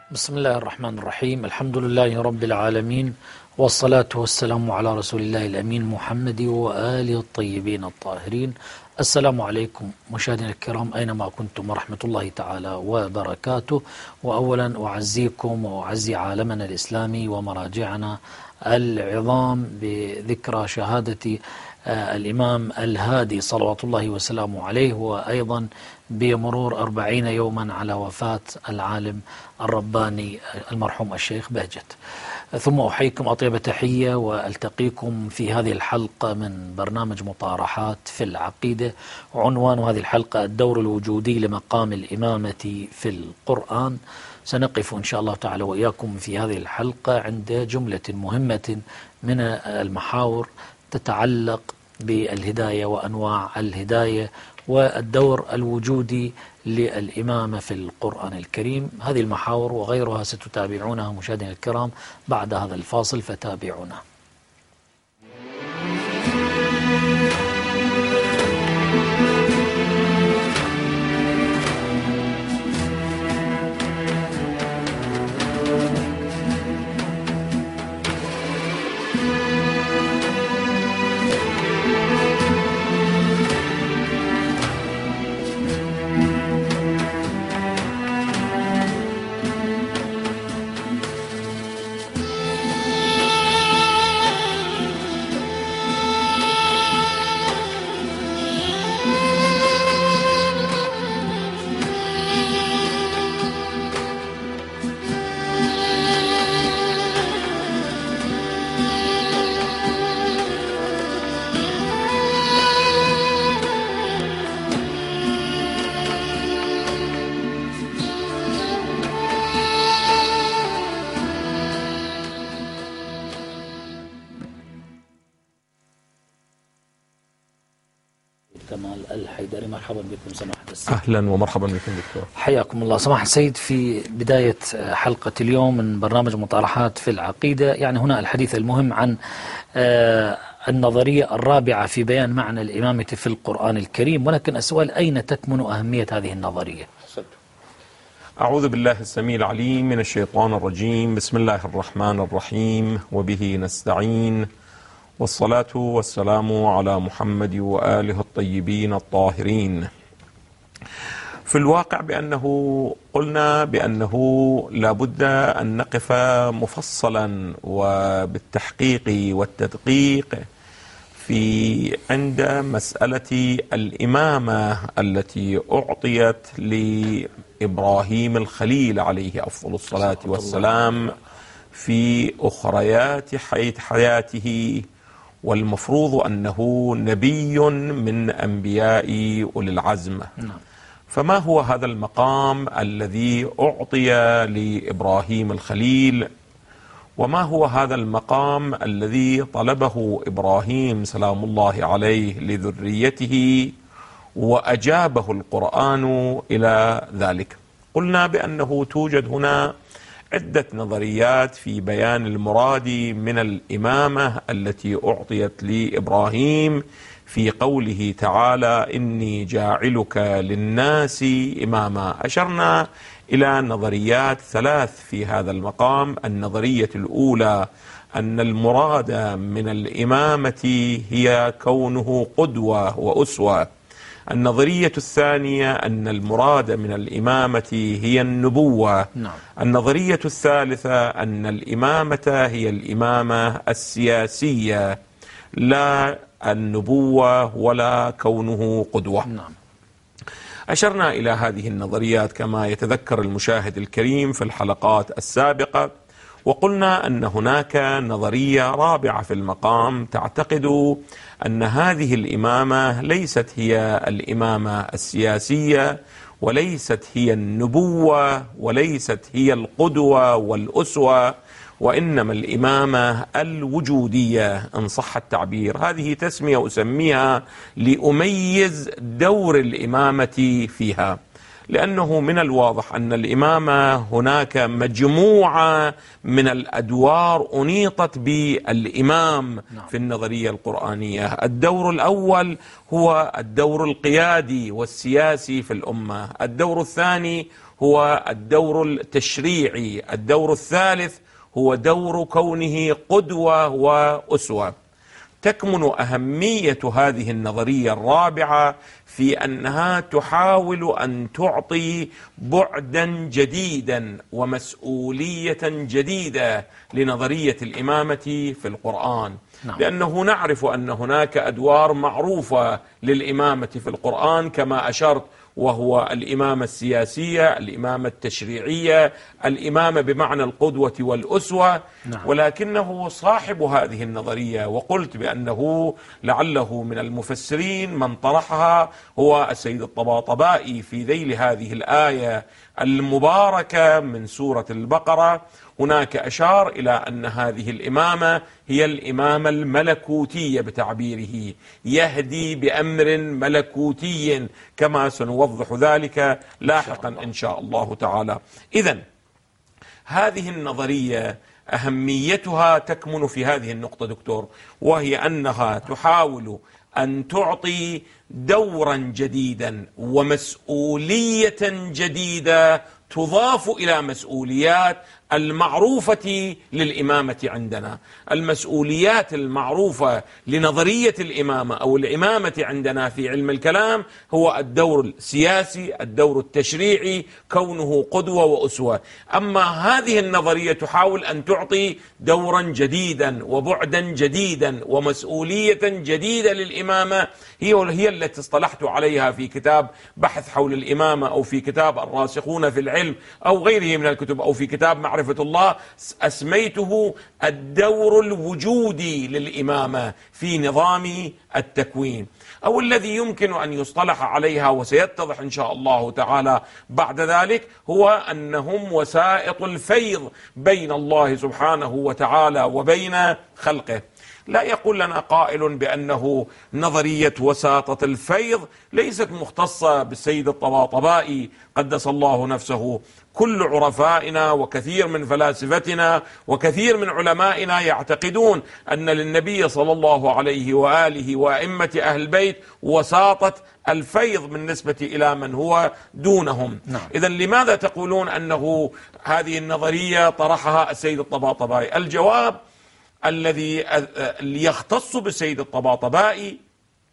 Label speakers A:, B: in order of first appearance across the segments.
A: بسم الله الرحمن الرحيم. الحمد لله رب العالمين، والصلاة والسلام على رسول الله الأمين محمد وآله الطيبين الطاهرين. السلام عليكم مشاهدينا الكرام أينما كنتم ورحمة الله تعالى وبركاته. وأولا أعزيكم وأعزي عالمنا الإسلامي ومراجعنا العظام بذكرى شهادة الإمام الهادي صلوات الله وسلامه عليه، وأيضا بمرور 40 يوما على وفاة العالم الرباني المرحوم الشيخ بهجت. ثم أحييكم أطيب تحية وألتقيكم في هذه الحلقة من برنامج مطارحات في العقيدة. عنوان هذه الحلقة الدور الوجودي لمقام الإمامة في القرآن. سنقف إن شاء الله تعالى وإياكم في هذه الحلقة عند جملة مهمة من المحاور تتعلق بالهداية وأنواع الهداية والدور الوجودي للإمامة في القرآن الكريم. هذه المحاور وغيرها ستتابعونها مشاهدينا الكرام بعد هذا الفاصل، فتابعونا. كمال الحيدري، مرحبا بكم سماحة السيد.
B: أهلا ومرحبا بكم دكتور.
A: حياكم الله سماحة السيد. في بداية حلقة اليوم من برنامج مطارحات في العقيدة، يعني هنا الحديث المهم عن النظرية الرابعة في بيان معنى الإمامة في القرآن الكريم، ولكن السؤال أين تكمن أهمية هذه النظرية؟
B: أعوذ بالله السميع العليم من الشيطان الرجيم. بسم الله الرحمن الرحيم، وبه نستعين، والصلاة والسلام على محمد وآله الطيبين الطاهرين. في الواقع قلنا بأنه لابد أن نقف مفصلا وبالتحقيق والتدقيق عند مسألة الإمامة التي أعطيت لإبراهيم الخليل عليه أفضل الصلاة والسلام في أخريات حياته، والمفروض أنه نبي من أنبياء أولي العزم. فما هو هذا المقام الذي أعطي لإبراهيم الخليل؟ وما هو هذا المقام الذي طلبه إبراهيم سلام الله عليه لذريته وأجابه القرآن إلى ذلك؟ قلنا بأنه توجد هنا عدة نظريات في بيان المراد من الإمامة التي أعطيت لإبراهيم في قوله تعالى إني جاعلك للناس إماما. أشرنا إلى نظريات ثلاث في هذا المقام. النظرية الأولى أن المراد من الإمامة هي كونه قدوة وأسوة. النظرية الثانية أن المراد من الإمامة هي النبوة. النظرية الثالثة أن الإمامة هي الإمامة السياسية، لا النبوة ولا كونه قدوة. أشرنا إلى هذه النظريات كما يتذكر المشاهد الكريم في الحلقات السابقة، وقلنا أن هناك نظرية رابعة في المقام تعتقد أن هذه الإمامة ليست هي الإمامة السياسية، وليست هي النبوة، وليست هي القدوة والأسوة، وإنما الإمامة الوجودية إن صح التعبير. هذه تسمية أسميها لأميز دور الإمامة فيها، لأنه من الواضح أن الإمامة هناك مجموعة من الأدوار أنيطت بالإمام في النظرية القرآنية. الدور الأول هو الدور القيادي والسياسي في الأمة، الدور الثاني هو الدور التشريعي. الدور الثالث هو دور كونه قدوة وأسوة. تكمن أهمية هذه النظرية الرابعة في أنها تحاول أن تعطي بعدا جديدا ومسؤولية جديدة لنظرية الإمامة في القرآن. لأنه نعرف أن هناك أدوار معروفة للإمامة في القرآن كما أشرت، وهو الإمامة السياسية، الإمامة التشريعية، الإمامة بمعنى القدوة والأسوة. ولكنه صاحب هذه النظرية، وقلت بأنه لعله من المفسرين من طرحها هو السيد الطباطبائي في ذيل هذه الآية المباركة من سورة البقرة. هناك أشار إلى أن هذه الإمامة هي الإمامة الملكوتية بتعبيره، يهدي بأمر ملكوتي، كما سنوضح ذلك لاحقا إن شاء الله تعالى. إذن هذه النظرية أهميتها تكمن في هذه النقطة دكتور، وهي أنها تحاول أن تعطي دورا جديدا ومسؤولية جديدة تضاف إلى مسؤوليات المعروفة للإمامة عندنا. المسؤوليات المعروفة لنظرية الإمامة أو الإمامة عندنا في علم الكلام هو الدور السياسي، الدور التشريعي، كونه قدوة وأسوة. أما هذه النظرية تحاول أن تعطي دورا جديدا وبعدا جديدا ومسؤولية جديدة للإمامة، هي التي اصطلحت عليها في كتاب بحث حول الإمامة أو في كتاب الراسخون في العلم أو غيره من الكتب أو في كتاب معرفة الله، أسميته الدور الوجودي للإمامة في نظام التكوين، أو الذي يمكن أن يصطلح عليها وسيتضح إن شاء الله تعالى بعد ذلك هو أنهم وسائط الفيض بين الله سبحانه وتعالى وبين خلقه. لا يقول لنا قائل بأنه نظرية وساطة الفيض ليست مختصة بالسيد الطباطبائي قدس الله نفسه. كل عرفائنا وكثير من فلاسفتنا وكثير من علمائنا يعتقدون أن للنبي صلى الله عليه وآله وأئمة أهل البيت وساطة الفيض بالنسبة إلى من هو دونهم. إذن لماذا تقولون أنه هذه النظرية طرحها السيد الطباطبائي؟ الجواب الذي يختص بالسيد الطباطبائي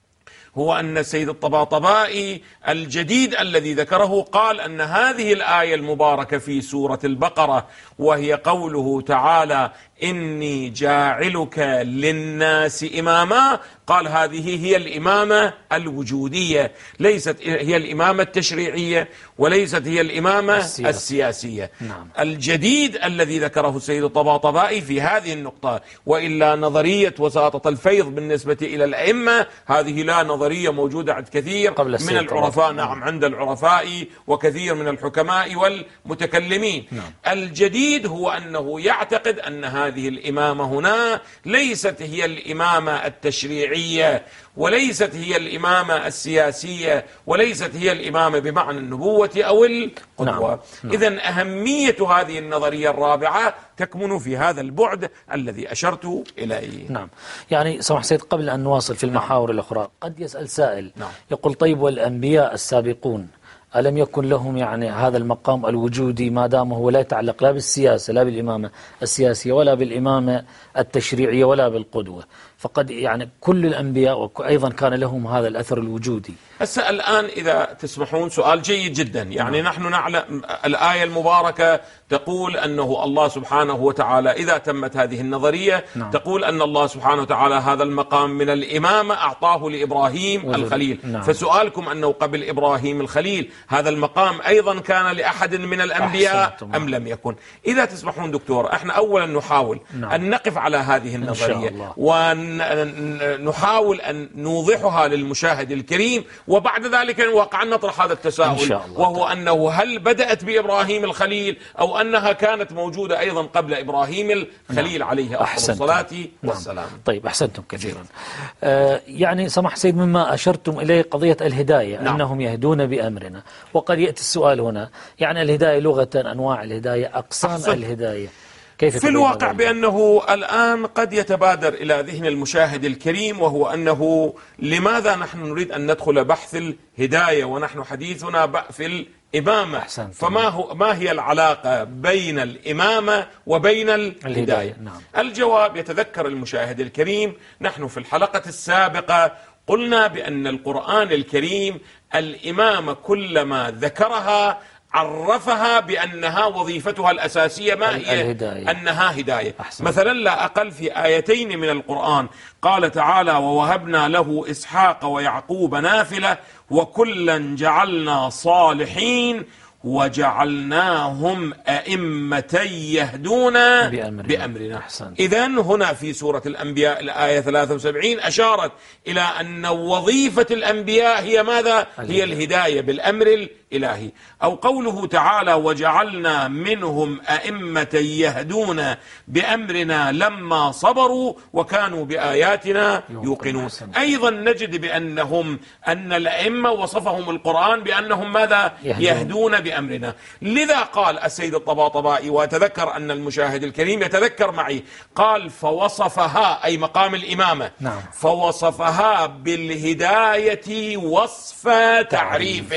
B: هو أن السيد الطباطبائي الجديد الذي ذكره قال أن هذه الآية المباركة في سورة البقرة، وهي قوله تعالى إني جاعلك للناس إماما، قال هذه هي الإمامة الوجودية، ليست هي الإمامة التشريعية وليست هي الإمامة السياسية. الجديد الذي ذكره السيد الطباطبائي في هذه النقطة، وإلا نظرية وساطة الفيض بالنسبة إلى الأئمة هذه لا نظرية موجودة عند كثير من العرفاء، عند العرفاء وكثير من الحكماء والمتكلمين. الجديد هو أنه يعتقد أن هذه الإمامة هنا ليست هي الإمامة التشريعية وليست هي الإمامة السياسية وليست هي الإمامة بمعنى النبوة أو القدوة. إذن أهمية هذه النظرية الرابعة تكمن في هذا البعد الذي أشرت إليه.
A: يعني سمح سيد قبل أن نواصل في المحاور الأخرى، قد يسأل سائل يقول طيب والأنبياء السابقون ألم يكن لهم يعني هذا المقام الوجودي ما دام هو لا يتعلق لا بالسياسة لا بالإمامة السياسية ولا بالإمامة التشريعية ولا بالقدوة، فقد يعني كل الأنبياء أيضا كان لهم هذا الأثر الوجودي.
B: الآن إذا تسمحون سؤال جيد جدا، يعني نحن نعلم الآية المباركة تقول أنه الله سبحانه وتعالى إذا تمت هذه النظرية تقول أن الله سبحانه وتعالى هذا المقام من الإمامة أعطاه لإبراهيم الخليل. فسؤالكم أنه قبل إبراهيم الخليل هذا المقام أيضا كان لأحد من الأنبياء أم لم يكن؟ إذا تسمحون دكتور، احنا أولا نحاول أن نقف على هذه النظرية ونحاول أن نوضحها للمشاهد الكريم، وبعد ذلك وقع نطرح هذا التساؤل وهو أنه هل بدأت بإبراهيم الخليل أو أنها كانت موجودة أيضا قبل إبراهيم الخليل عليه أفضل الصلاة والسلام.
A: طيب أحسنتم كثيرا. يعني سمح سيد مما أشرتم إليه قضية الهداية أنهم يهدون بأمرنا، وقد يأتي السؤال هنا يعني الهداية لغة أنواع الهداية أقسام الهداية كيف
B: في الواقع بأنه الآن قد يتبادر إلى ذهن المشاهد الكريم وهو أنه لماذا نحن نريد أن ندخل بحث الهداية ونحن حديثنا في إمامة. ما هي العلاقة بين الإمامة وبين الهداية؟
A: نعم.
B: الجواب: يتذكر المشاهد الكريم، نحن في الحلقة السابقة قلنا بأن القرآن الكريم الإمامة كلما ذكرها عرفها بأنها وظيفتها الأساسية ما هي؟
A: الهداية.
B: أنها هداية.
A: أحسن.
B: مثلا لا أقل في آيتين من القرآن قال تعالى: ووهبنا له إسحاق ويعقوب نافلة وكلا جعلنا صالحين وجعلناهم أئمة يهدون بأمرنا. إذن هنا في سورة الأنبياء الآية 73 أشارت إلى أن وظيفة الأنبياء هي ماذا؟ هي الهداية بالأمر الإلهي. أو قوله تعالى: وجعلنا منهم أئمة يهدون بأمرنا لما صبروا وكانوا بآياتنا يوقنون. أيضا نجد أن الأئمة وصفهم القرآن بأنهم ماذا؟ يهدون بأمرنا. لذا قال السيد الطباطبائي، وأتذكر أن المشاهد الكريم يتذكر معي، قال: فوصفها، أي مقام الإمامة،
A: نعم.
B: فوصفها بالهداية وصف تعريف،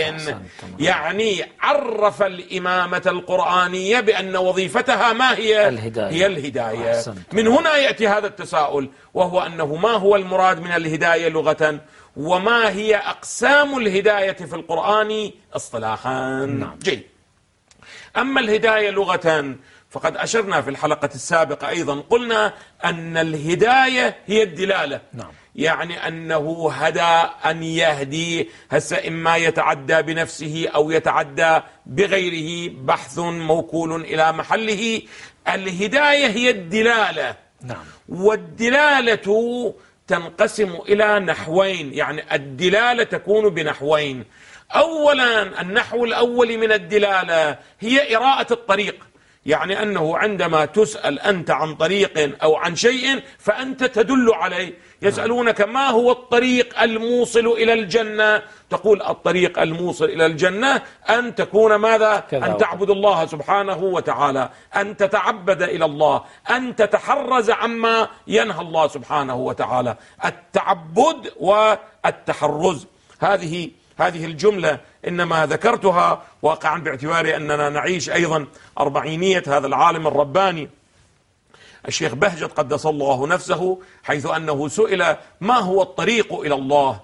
B: يعني عرف الإمامة القرآنية بأن وظيفتها ما هي؟ هي الهداية. من هنا يأتي هذا التساؤل، وهو أنه ما هو المراد من الهداية لغة؟ وما هي أقسام الهداية في القرآن اصطلاحا؟
A: نعم.
B: جيد. أما الهداية لغة فقد أشرنا في الحلقة السابقة أيضا، قلنا أن الهداية هي الدلالة.
A: نعم.
B: يعني أنه هدى أن يهدي، هسه إما يتعدى بنفسه أو يتعدى بغيره، بحث موكول إلى محله. الهداية هي الدلالة.
A: نعم.
B: والدلالة تنقسم إلى نحوين، يعني الدلالة تكون بنحوين. أولا النحو الأول من الدلالة هي إراءة الطريق، يعني أنه عندما تسأل أنت عن طريق أو عن شيء فأنت تدل عليه. يسألونك ما هو الطريق الموصل إلى الجنة؟ تقول الطريق الموصل إلى الجنة أن تكون ماذا؟ أن تعبد الله سبحانه وتعالى، أن تتعبد إلى الله، أن تتحرز عما ينهى الله سبحانه وتعالى. التعبد والتحرز، هذه الجملة إنما ذكرتها واقعا باعتبار أننا نعيش أيضا أربعينية هذا العالم الرباني الشيخ بهجت قدس الله نفسه، حيث أنه سئل ما هو الطريق إلى الله،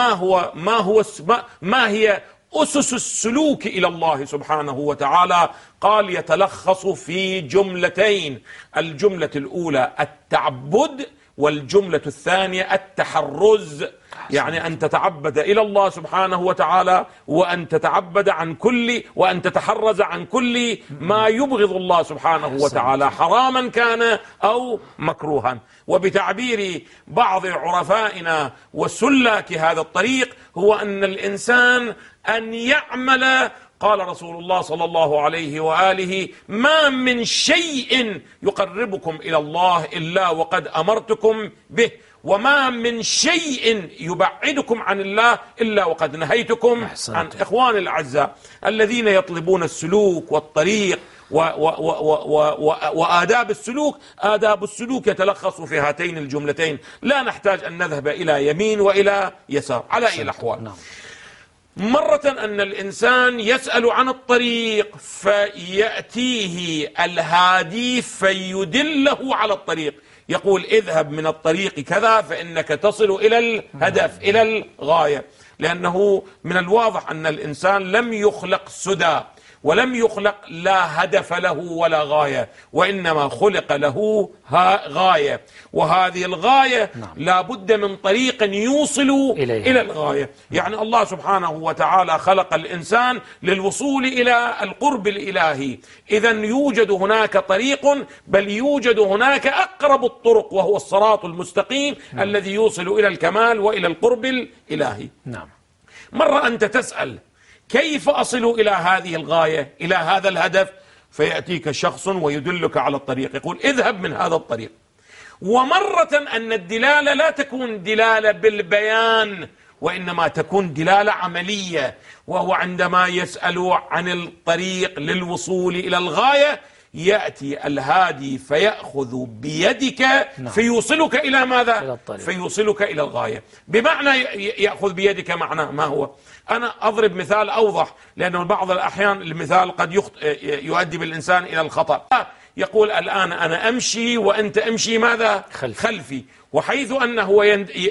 B: ما هي أسس السلوك إلى الله سبحانه وتعالى؟ قال: يتلخص في جملتين، الجملة الأولى التعبد، والجملة الثانية التحرز، يعني أن تتعبد إلى الله سبحانه وتعالى، وأن تتعبد وأن تتحرز عن كل ما يبغض الله سبحانه وتعالى، حراما كان أو مكروها. وبتعبير بعض عرفائنا وسلاك هذا الطريق، هو أن الإنسان أن يعمل، قال رسول الله صلى الله عليه وآله: ما من شيء يقربكم إلى الله إلا وقد أمرتكم به، وما من شيء يبعدكم عن الله إلا وقد نهيتكم عنه. إخواني الأعزاء، الذين يطلبون السلوك والطريق وآداب السلوك، آداب السلوك يتلخص في هاتين الجملتين، لا نحتاج أن نذهب إلى يمين وإلى يسار على أي الأحوال. مرة أن الإنسان يسأل عن الطريق فيأتيه الهادي فيدله على الطريق، يقول: اذهب من الطريق كذا فإنك تصل إلى الهدف، إلى الغاية. لأنه من الواضح أن الإنسان لم يخلق سدى، ولم يخلق لا هدف له ولا غاية، وإنما خلق له غاية، وهذه الغاية لا بد من طريق يوصل إلى الغاية. يعني الله سبحانه وتعالى خلق الإنسان للوصول إلى القرب الإلهي، إذا يوجد هناك طريق، بل يوجد هناك أقرب الطرق، وهو الصراط المستقيم الذي يوصل إلى الكمال وإلى القرب الإلهي. مرة أنت تسأل: كيف أصل إلى هذه الغاية، إلى هذا الهدف؟ فيأتيك شخص ويدلك على الطريق، يقول: اذهب من هذا الطريق. ومرة أن الدلالة لا تكون دلالة بالبيان، وإنما تكون دلالة عملية، وهو عندما يسأل عن الطريق للوصول إلى الغاية يأتي الهادي فيأخذ بيدك فيوصلك إلى ماذا؟ فيوصلك إلى الغاية. بمعنى يأخذ بيدك، معنى ما هو؟ أنا أضرب مثال أوضح، لأنه بعض الأحيان المثال قد يؤدي بالإنسان إلى الخطأ. يقول الآن أنا أمشي وأنت أمشي ماذا؟ خلفي. وحيث أنه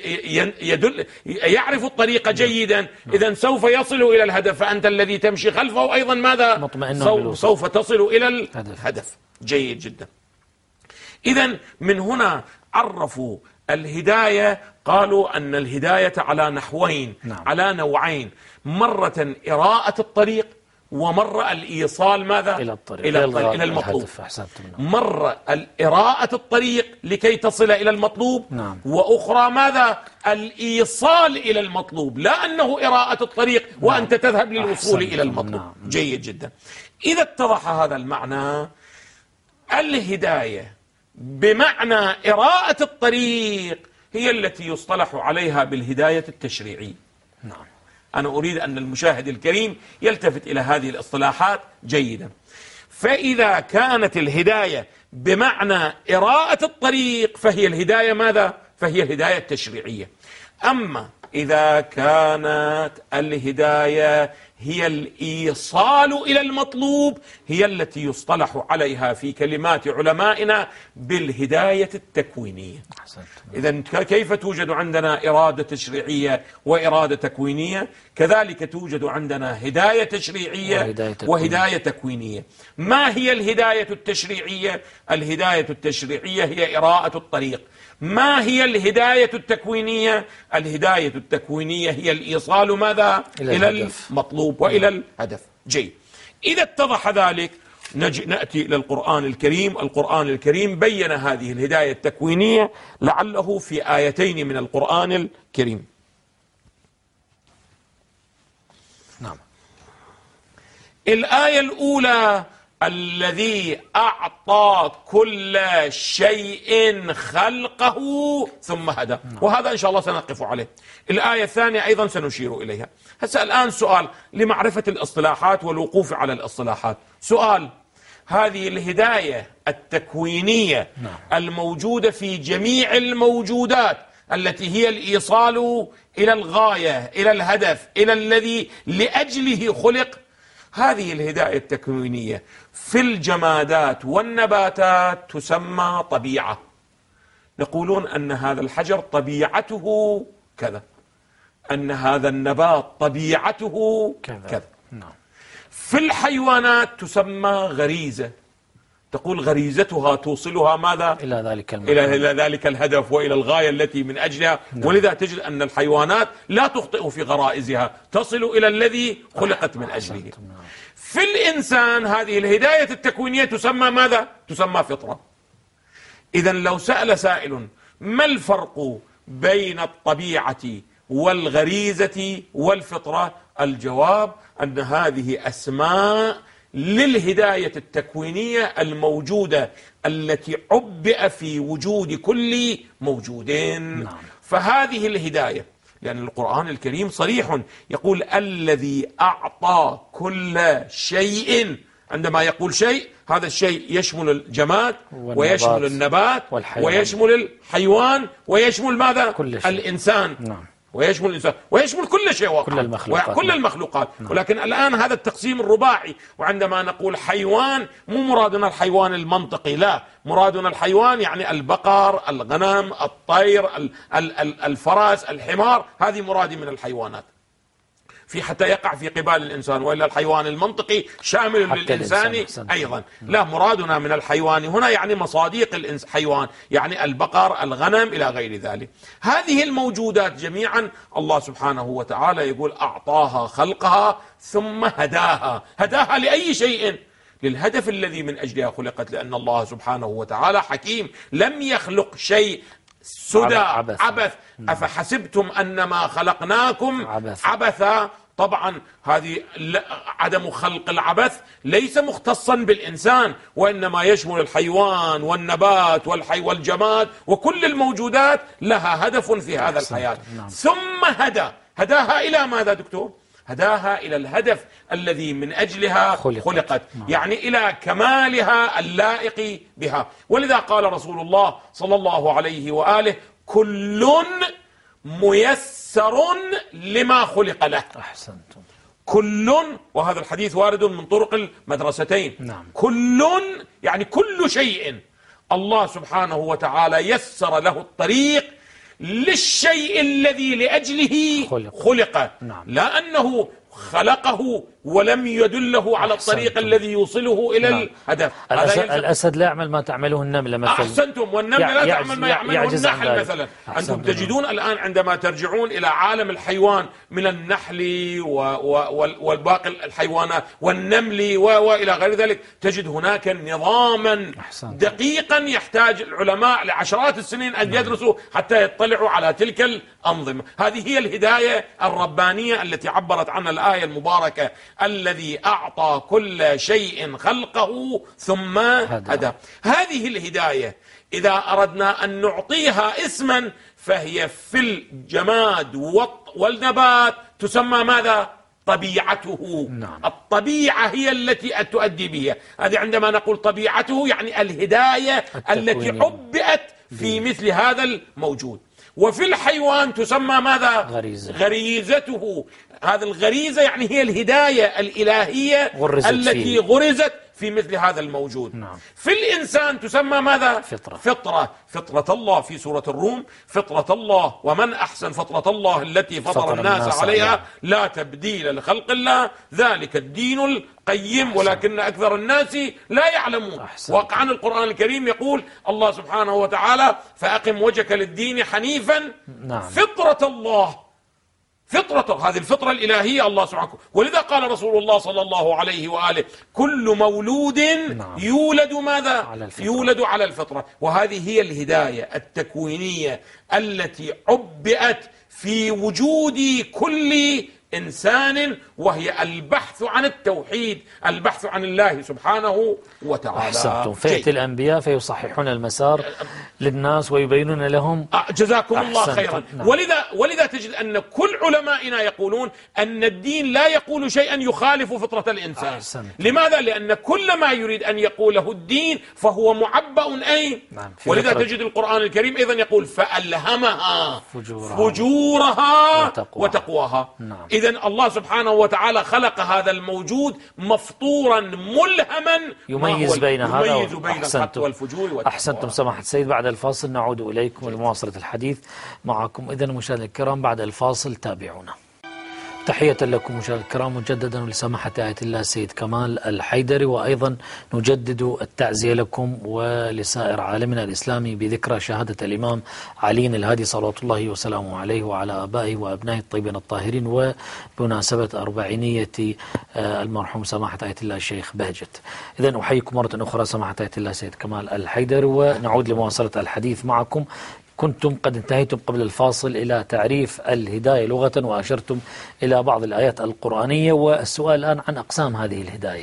B: يعرف الطريق جيدا، إذا سوف يصل إلى الهدف، فأنت الذي تمشي خلفه أيضا ماذا؟ سوف تصل إلى الهدف. جيد جدا. إذا من هنا عرفوا الهداية، قالوا أن الهداية على نحوين، على نوعين، مرة إراءة الطريق، ومرة الإيصال ماذا؟ إلى المطلوب. مرة إراءة الطريق لكي تصل إلى المطلوب، وأخرى ماذا؟ الإيصال إلى المطلوب، لا أنه إراءة الطريق وأنت تذهب للوصول إلى المطلوب. جيد جدا. إذا اتضح هذا المعنى، الهداية بمعنى إراءة الطريق هي التي يصطلح عليها بالهداية التشريعية. أنا أريد أن المشاهد الكريم يلتفت إلى هذه الاصطلاحات جيدا. فإذا كانت الهداية بمعنى إراءة الطريق فهي الهداية ماذا؟ فهي الهداية التشريعية. أما إذا كانت الهداية هي الإيصال إلى المطلوب، هي التي يصطلح عليها في كلمات علمائنا بالهداية التكوينية. إذن كيف توجد عندنا إرادة تشريعية وإرادة تكوينية؟ كذلك توجد عندنا هداية تشريعية وهداية تكوينية. ما هي الهداية التشريعية؟ الهداية التشريعية هي إراءة الطريق. ما هي الهداية التكوينية؟ الهداية التكوينية هي الإيصال ماذا؟ إلى المطلوب وإلى الهدف. جيد. إذا اتضح ذلك نأتي إلى القرآن الكريم. القرآن الكريم بين هذه الهداية التكوينية لعله في آيتين من القرآن الكريم. الآية الأولى: الذي أعطى كل شيء خلقه ثم هدى. وهذا إن شاء الله سنقف عليه. الآية الثانية أيضا سنشير إليها. هسه الآن سؤال لمعرفة الاصطلاحات والوقوف على الاصطلاحات. سؤال: هذه الهداية التكوينية الموجودة في جميع الموجودات، التي هي الإيصال إلى الغاية، إلى الهدف، إلى الذي لأجله خلق، هذه الهداية التكوينية في الجمادات والنباتات تسمى طبيعة. يقولون أن هذا الحجر طبيعته كذا، أن هذا النبات طبيعته كذا. في الحيوانات تسمى غريزة، تقول غريزتها توصلها ماذا؟ إلى ذلك الهدف وإلى الغاية التي من أجلها. ولذا تجد أن الحيوانات لا تخطئ في غرائزها، تصل إلى الذي خلقت من أجله. في الإنسان هذه الهداية التكوينية تسمى ماذا؟ تسمى فطرة. إذن لو سأل سائل: ما الفرق بين الطبيعة والغريزة والفطرة؟ الجواب أن هذه أسماء للهداية التكوينية الموجودة التي عبئ في وجود كل موجود. فهذه الهداية، لأن القرآن الكريم صريح يقول: الذي أعطى كل شيء. عندما يقول شيء، هذا الشيء يشمل الجماد ويشمل النبات ويشمل الحيوان ويشمل ماذا؟ الإنسان. ويشمل الإنسان ويشمل كل شيء، كل المخلوقات. ولكن الآن هذا التقسيم الرباعي، وعندما نقول حيوان مو مرادنا الحيوان المنطقي، لا، مرادنا الحيوان يعني البقر، الغنم، الطير، الفرس، الحمار، هذه مرادي من الحيوانات في حتى يقع في قبال الإنسان، وإلا الحيوان المنطقي شامل للإنسان أيضا. لا، مرادنا من الحيوان هنا يعني مصاديق الحيوان، يعني البقر، الغنم، إلى غير ذلك. هذه الموجودات جميعا الله سبحانه وتعالى يقول: أعطاها خلقها ثم هداها. هداها لأي شيء؟ للهدف الذي من أجلها خلقت، لأن الله سبحانه وتعالى حكيم، لم يخلق شيء سدى عبث. أفحسبتم أنما خلقناكم عبثا. طبعا هذه عدم خلق العبث ليس مختصا بالإنسان، وإنما يشمل الحيوان والنبات والجماد، وكل الموجودات لها هدف في هذا الحياة. ثم هداها إلى ماذا دكتور؟ هداها إلى الهدف الذي من أجلها خلقت، يعني إلى كمالها اللائق بها. ولذا قال رسول الله صلى الله عليه وآله: كل ميسر لما خلق له.
A: أحسنتم.
B: كل، وهذا الحديث وارد من طرق المدرستين.
A: نعم.
B: كل يعني كل شيء الله سبحانه وتعالى يسر له الطريق للشيء الذي لأجله خلق.
A: نعم.
B: لا أنه خلقه ولم يدله على الطريق الذي يوصله إلى الهدف.
A: الأسد لا يعمل ما تعمله النملة مثلا.
B: أحسنتم. والنملة لا تعمل ما يعمله النحل مثلا. أنتم تجدون الآن عندما ترجعون إلى عالم الحيوان من النحل والباقي الحيوانات والنمل وإلى غير ذلك، تجد هناك نظاما دقيقا يحتاج العلماء لعشرات السنين أن يدرسوا حتى يطلعوا على تلك الأنظمة. هذه هي الهداية الربانية التي عبرت عنها الآية المباركة: الذي أعطى كل شيء خلقه ثم هدى. هذه الهداية إذا أردنا أن نعطيها اسما فهي في الجماد والنبات تسمى ماذا؟ طبيعته.
A: نعم.
B: الطبيعة هي التي تؤدي بها. هذه عندما نقول طبيعته يعني الهداية التي عبئت في مثل هذا الموجود. وفي الحيوان تسمى ماذا؟ غريزته. هذا الغريزة يعني هي الهداية الإلهية التي غرزت في مثل هذا الموجود.
A: نعم.
B: في الإنسان تسمى ماذا؟ فطرة الله في سورة الروم: فطرة الله ومن أحسن فطرة الله التي فطر الناس عليها لا تبديل لخلق الله ذلك الدين القيم ولكن أكثر الناس لا يعلمون. واقعا القرآن الكريم يقول الله سبحانه وتعالى: فأقم وجهك للدين حنيفا.
A: نعم.
B: فطرة الله، فطرة، هذه الفطرة الإلهية الله سبحانه. ولذا قال رسول الله صلى الله عليه وآله: كل مولود يولد ماذا؟ يولد على الفطرة. وهذه هي الهداية التكوينية التي عبئت في وجود كل إنسان، وهي البحث عن التوحيد، البحث عن الله سبحانه وتعالى.
A: أحسنتم. فيأتي الأنبياء فيصححون المسار للناس ويبينون لهم.
B: جزاكم الله خيرا. نعم. ولذا تجد أن كل علمائنا يقولون أن الدين لا يقول شيئا يخالف فطرة الإنسان.
A: أحسنتم.
B: لماذا؟ لأن كل ما يريد أن يقوله الدين فهو معبأ أين؟
A: نعم.
B: ولذا تجد القرآن الكريم أيضا يقول: فألهمها فجورها وتقواها.
A: نعم.
B: إذن الله سبحانه وتعالى خلق هذا الموجود مفطورا ملهما
A: يميز بين
B: الحق والفجور والتقوى.
A: أحسنتم سماحة السيد. بعد الفاصل نعود إليكم لمواصلة الحديث معكم. إذن مشاهدينا الكرام بعد الفاصل تابعونا. تحية لكم مشاهدينا الكرام مجددا لسماحة آية الله السيد كمال الحيدري، وأيضا نجدد التعزية لكم ولسائر عالمنا الإسلامي بذكرى شهادة الإمام علي الهادي صلوات الله وسلامه عليه وعلى آبائه وأبنائه الطيبين الطاهرين، وبمناسبة أربعينية المرحوم سماحة آية الله الشيخ بهجت. إذن أحييكم مرة أخرى سماحة آية الله السيد كمال الحيدري، ونعود لمواصلة الحديث معكم. كنتم قد انتهيتم قبل الفاصل إلى تعريف الهداية لغة، وأشرتم إلى بعض الآيات القرآنية، والسؤال الآن عن أقسام هذه الهداية.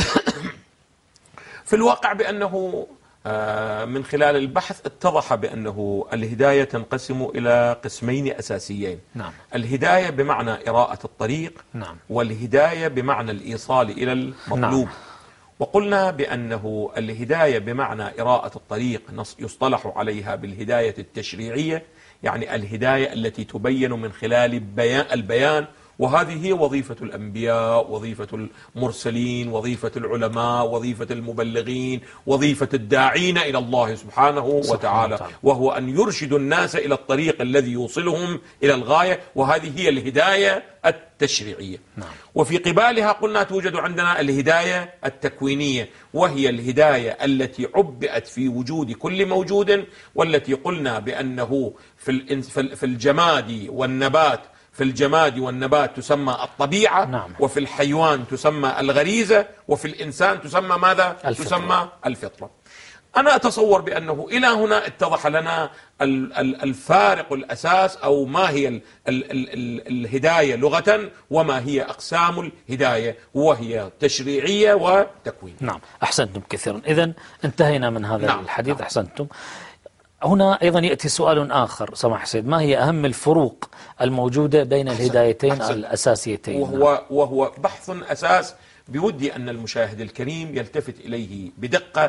B: في الواقع بأنه من خلال البحث اتضح بأنه الهداية تنقسم إلى قسمين أساسيين.
A: نعم.
B: الهداية بمعنى إراءة الطريق.
A: نعم.
B: والهداية بمعنى الإيصال إلى المطلوب.
A: نعم.
B: وقلنا بأنه الهداية بمعنى إراءة الطريق يصطلح عليها بالهداية التشريعية، يعني الهداية التي تبين من خلال البيان، وهذه هي وظيفة الأنبياء، وظيفة المرسلين، وظيفة العلماء، وظيفة المبلغين، وظيفة الداعين إلى الله سبحانه وتعالى، وهو أن يرشد الناس إلى الطريق الذي يوصلهم إلى الغاية، وهذه هي الهداية التشريعية.
A: نعم.
B: وفي قبالها قلنا توجد عندنا الهداية التكوينية، وهي الهداية التي عبئت في وجود كل موجود، والتي قلنا بأنه في الجماد والنبات، في الجماد والنبات تسمى الطبيعة.
A: نعم.
B: وفي الحيوان تسمى الغريزة، وفي الإنسان تسمى ماذا؟ تسمى الفطرة. أنا أتصور بأنه إلى هنا اتضح لنا الفارق الأساس، أو ما هي الهداية لغة، وما هي أقسام الهداية، وهي تشريعية وتكوين.
A: نعم. أحسنتم كثيرا. إذن انتهينا من هذا الحديث.
B: نعم.
A: أحسنتم. هنا أيضا يأتي سؤال آخر سماحة السيد: ما هي أهم الفروق الموجودة بين الهدايتين الأساسيتين؟
B: وهو بحث أساس بودي أن المشاهد الكريم يلتفت إليه بدقة،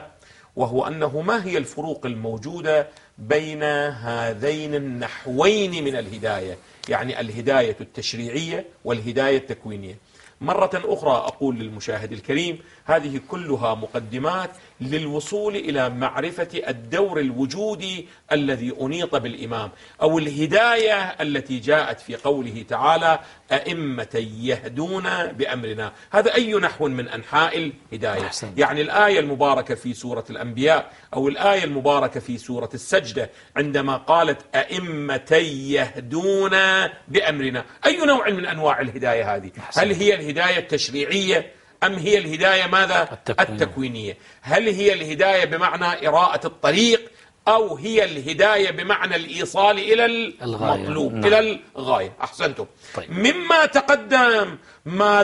B: وهو أنه ما هي الفروق الموجودة بين هذين النحوين من الهداية، يعني الهداية التشريعية والهداية التكوينية. مرة أخرى أقول للمشاهد الكريم هذه كلها مقدمات للوصول إلى معرفة الدور الوجودي الذي أنيط بالإمام، أو الهداية التي جاءت في قوله تعالى أئمة يهدون بأمرنا. هذا أي نحو من أنحاء الهداية. يعني الآية المباركة في سورة الأنبياء أو الآية المباركة في سورة السجدة عندما قالت أئمة يهدون بأمرنا، أي نوع من أنواع الهداية هذه؟ هل هي الهداية التشريعية أم هي الهداية ماذا؟ التكوينية. هل هي الهداية بمعنى إراءة الطريق أو هي الهداية بمعنى الإيصال إلى المطلوب؟ نعم. إلى الغاية. أحسنتم. طيب. مما تقدم ما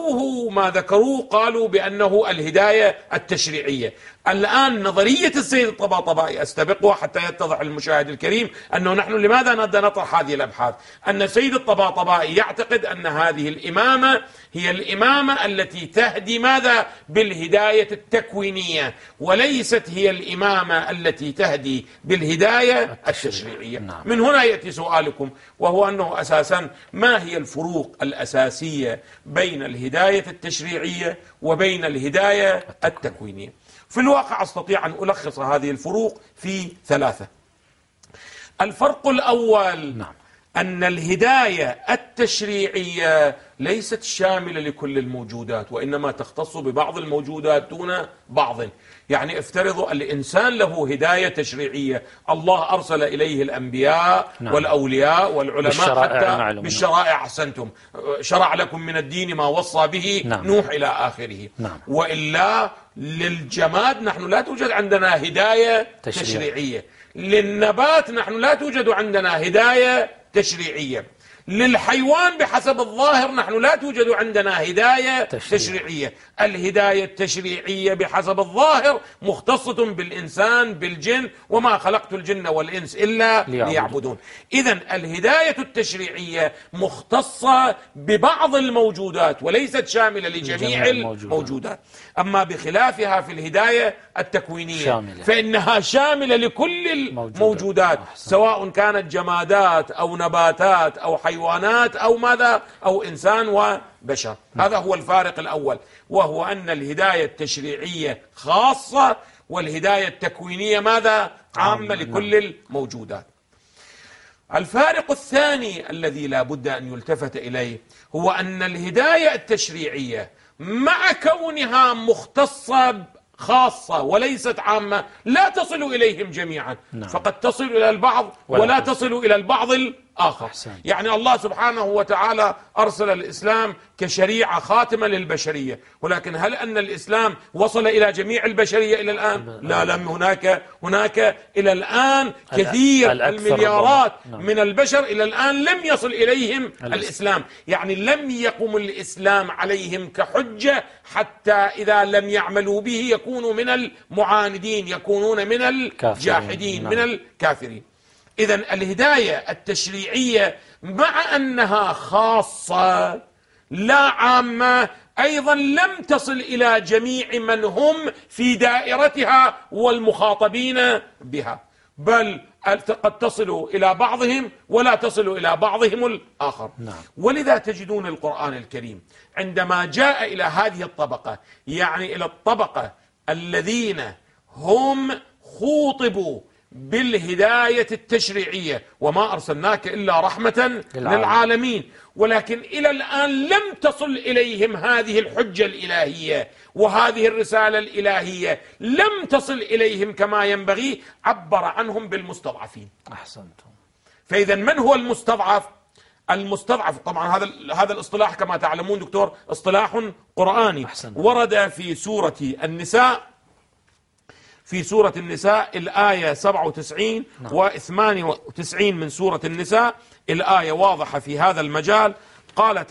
B: ذكروه قالوا بأنه الهداية التشريعية. الآن نظرية السيد الطباطبائي أستبقها حتى يتضح المشاهد الكريم أنه نحن لماذا نطرح هذه الأبحاث. أن السيد الطباطبائي يعتقد أن هذه الإمامة هي الإمامة التي تهدي ماذا؟ بالهداية التكوينية، وليست هي الإمامة التي تهدي بالهداية التشريعية. نعم. من هنا يأتي سؤالكم، وهو أنه أساسا ما هي الفروق الأساسية بين الهداية التشريعية وبين الهداية التكوينية؟ في الواقع أستطيع أن ألخص هذه الفروق في ثلاثة. الفرق الأول، نعم، أن الهداية التشريعية ليست شاملة لكل الموجودات، وإنما تختص ببعض الموجودات دون بعض. يعني افترضوا الإنسان له هداية تشريعية، الله أرسل إليه الأنبياء، نعم، والأولياء والعلماء حتى بالشرائع. أحسنتم. شرع لكم من الدين ما وصى به، نعم، نوح إلى آخره. نعم. وإلا للجماد نحن لا توجد عندنا هداية تشريعية. للنبات نحن لا توجد عندنا هداية تشريعية. للحيوان بحسب الظاهر نحن لا توجد عندنا هداية تشريعية. الهداية التشريعية بحسب الظاهر مختصة بالإنسان بالجن، وما خلقت الجن والإنس إلا ليعبدون. إذن الهداية التشريعية مختصة ببعض الموجودات وليست شاملة لجميع الموجودات. أما بخلافها في الهداية التكوينية فإنها شاملة لكل الموجودات، سواء كانت جمادات أو نباتات أو حيوانات أو ماذا أو إنسان وبشر. هذا هو الفارق الأول، وهو أن الهداية التشريعية خاصة والهداية التكوينية ماذا؟ عامة لكل الموجودات. الفارق الثاني الذي لا بد أن يلتفت إليه هو أن الهداية التشريعية مع كونها مختصة خاصة وليست عامة لا تصل إليهم جميعا. نعم. فقد تصل إلى البعض ولا تصل إلى البعض الآخر. أحسن. يعني الله سبحانه وتعالى أرسل الإسلام كشريعة خاتمة للبشرية، ولكن هل أن الإسلام وصل إلى جميع البشرية إلى الآن؟ لا، لم. هناك إلى الآن كثير المليارات من البشر إلى الآن لم يصل إليهم الإسلام. يعني لم يقم الإسلام عليهم كحجة حتى إذا لم يعملوا به يكونوا من المعاندين، يكونون من الجاحدين. نعم. من الكافرين. إذن الهداية التشريعية مع أنها خاصة لا عامة أيضا لم تصل إلى جميع من هم في دائرتها والمخاطبين بها، بل قد تصل إلى بعضهم ولا تصل إلى بعضهم الآخر. نعم. ولذا تجدون القرآن الكريم عندما جاء إلى هذه الطبقة، يعني إلى الطبقة الذين هم خوطبوا بالهداية التشريعية، وما أرسلناك إلا رحمة للعالمين، ولكن إلى الآن لم تصل إليهم هذه الحجة الإلهية وهذه الرسالة الإلهية، لم تصل إليهم كما ينبغي. عبر عنهم بالمستضعفين. أحسنتم. فإذا من هو المستضعف؟ المستضعف طبعا هذا الاصطلاح كما تعلمون دكتور اصطلاح قرآني. أحسنتم. ورد في سورة النساء، في سورة النساء الآية 97 و98 من سورة النساء، الآية واضحة في هذا المجال. قال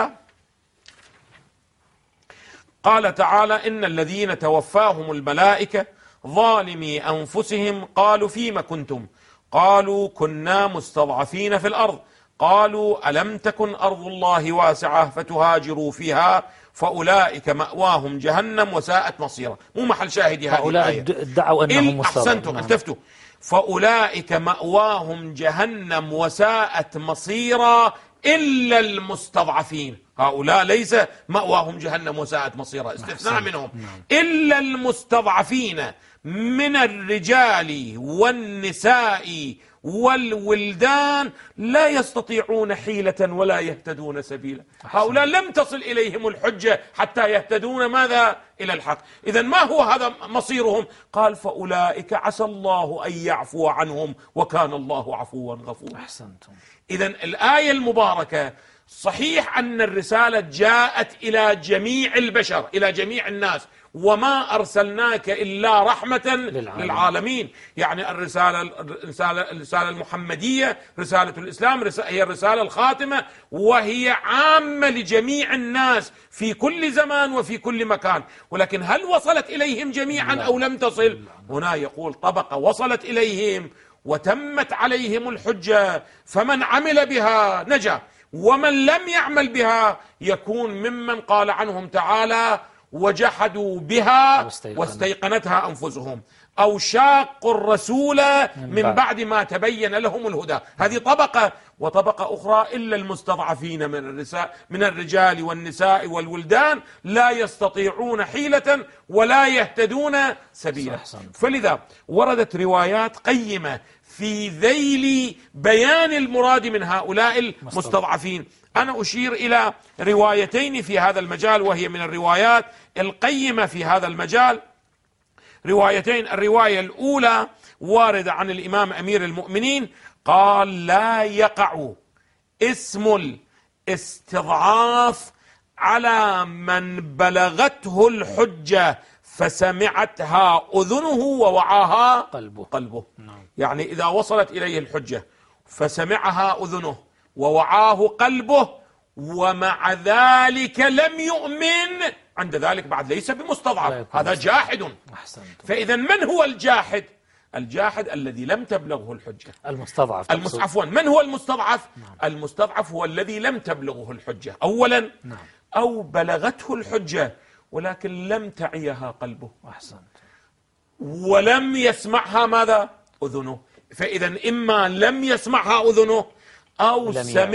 B: تعالى إن الذين توفاهم الملائكة ظالمي أنفسهم قالوا فيم كنتم؟ قالوا كنا مستضعفين في الأرض. قالوا ألم تكن أرض الله واسعة فتهاجروا فيها فأولئك مأواهم جهنم وساءت مصيرا. مو محل شاهدي هذه الآية.
A: ادعوا أنهم
B: أحسنتم، التفتوا. فأولئك مأواهم جهنم وساءت مصيرا إلا المستضعفين. هؤلاء ليس مأواهم جهنم وساءت مصيرا، استثناء منهم. إلا المستضعفين من الرجال والنساء والولدان لا يستطيعون حيلة ولا يهتدون سبيلا. هؤلاء لم تصل إليهم الحجة حتى يهتدون ماذا؟ إلى الحق. إذا ما هو هذا مصيرهم؟ قال فأولئك عسى الله أن يعفو عنهم وكان الله عفوا غفورا.
A: أحسنتم.
B: إذا الآية المباركة صحيح أن الرسالة جاءت إلى جميع البشر، إلى جميع الناس، وما أرسلناك إلا رحمة للعالمين. يعني الرسالة المحمدية، رسالة الإسلام، هي الرسالة الخاتمة، وهي عامة لجميع الناس في كل زمان وفي كل مكان. ولكن هل وصلت إليهم جميعا أو لم تصل؟ هنا يقول طبقة وصلت إليهم وتمت عليهم الحجة، فمن عمل بها نجا، ومن لم يعمل بها يكون ممن قال عنهم تعالى وجحدوا بها واستيقنتها أنفسهم، أو شاقوا الرسول من بعد ما تبين لهم الهدى. هذه طبقة. وطبقة أخرى إلا المستضعفين من الرجال والنساء والولدان لا يستطيعون حيلة ولا يهتدون سبيلا. فلذا وردت روايات قيمة في ذيل بيان المراد من هؤلاء المستضعفين. أنا أشير إلى روايتين في هذا المجال، وهي من الروايات القيمة في هذا المجال. روايتين. الرواية الأولى واردة عن الإمام أمير المؤمنين قال لا يقع اسم الاستضعاف على من بلغته الحجة فسمعتها أذنه ووعاها قلبه. يعني إذا وصلت إليه الحجة فسمعها أذنه ووعاه قلبه ومع ذلك لم يؤمن، عند ذلك بعد ليس بمستضعف، هذا جاحد. فإذا من هو الجاحد؟ الجاحد الذي لم تبلغه الحجة. المستضعف. عفوا، من هو المستضعف؟ المستضعف هو الذي لم تبلغه الحجة أولا، أو بلغته الحجة ولكن لم تعيها قلبه، ولم يسمعها ماذا؟ أذنه. فإذا إما لم يسمعها أذنه أو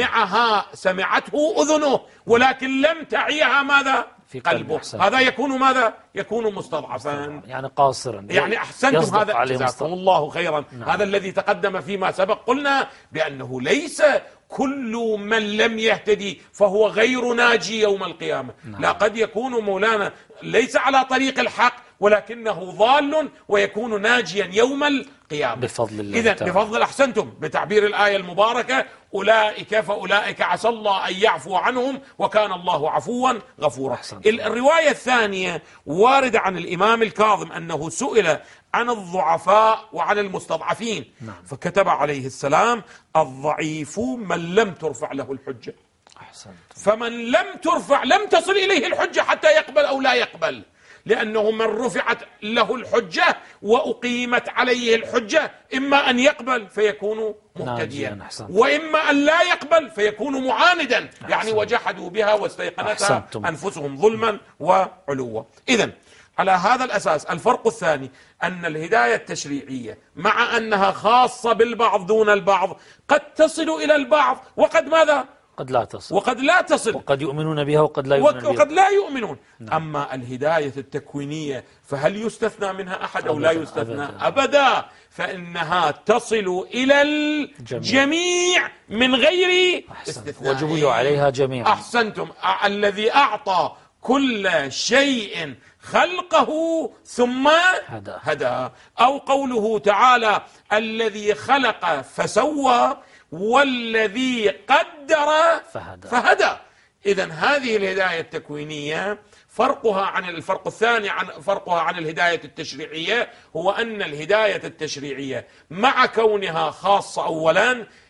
B: سمعته أذنه ولكن لم تعيها ماذا؟ في قلبه. هذا يكون ماذا؟ يكون مستضعفا، يعني قاصرا. يعني أحسنتم، هذا جزاكم الله خيرا. هذا الذي تقدم فيما سبق. قلنا بأنه ليس كل من لم يهتدي فهو غير ناجي يوم القيامة. لا، قد يكون مولانا ليس على طريق الحق ولكنه ضال ويكون ناجيا يوم القيامة بفضل الله. إذن بفضل، أحسنتم بتعبير الآية المباركة فأولئك عسى الله أن يعفو عنهم وكان الله عفوا غفورا. الرواية الثانية واردة عن الإمام الكاظم أنه سئل عن الضعفاء وعن المستضعفين فكتب عليه السلام الضعيف من لم ترفع له الحجة. فمن لم تصل إليه الحجة حتى يقبل أو لا يقبل، لأنه من رفعت له الحجة وأقيمت عليه الحجة إما أن يقبل فيكون مهتديا، وإما أن لا يقبل فيكون معاندا، يعني وجحدوا بها واستيقنتها أنفسهم ظلما وعلوا. إذن على هذا الأساس الفرق الثاني أن الهداية التشريعية مع أنها خاصة بالبعض دون البعض قد تصل إلى البعض وقد ماذا؟ وقد لا تصل، وقد يؤمنون بها وقد لا يؤمنون. أما الهداية التكوينية فهل يستثنى منها أحد أو لا يستثنى؟ أبدا، فإنها تصل إلى الجميع من غير استثناء، وجبلوا عليها جميعا. أحسنتم. الذي أعطى كل شيء خلقه ثم هدى. أو قوله تعالى الذي خلق فسوى والذي قدر فهدى. إذن هذه الهداية التكوينية الفرق الثاني فرقها عن الهداية التشريعية هو أن الهداية التشريعية مع كونها خاصة أولا